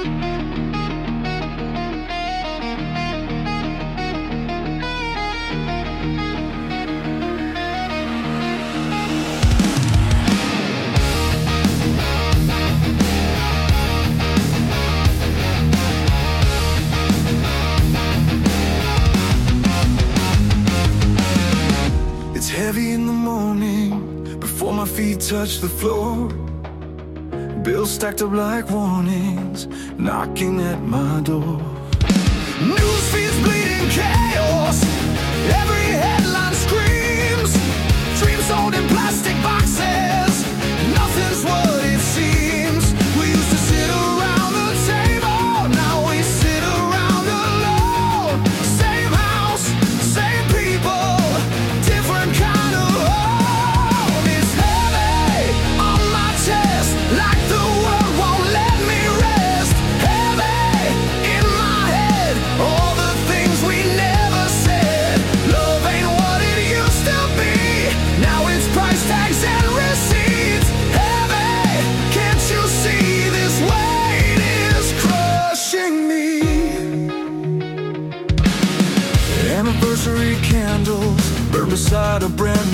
It's heavy in the morning, before my feet touch the floor. Bills stacked up like warnings, knocking at my door. News feeds bleeding chaos, every headline screams. Dreams sold in plastic boxes, nothing's what it seems. We used to sit around the table, now we sit around alone. Same house, same people, different kind of home. It's heavy on my chest, like the world won't let me rest. Heavy in my head, all the things we never said. Love ain't what it used to be, now it's price tags and receipts. Heavy, can't you see this weight is crushing me? Anniversary candles burn beside a brand new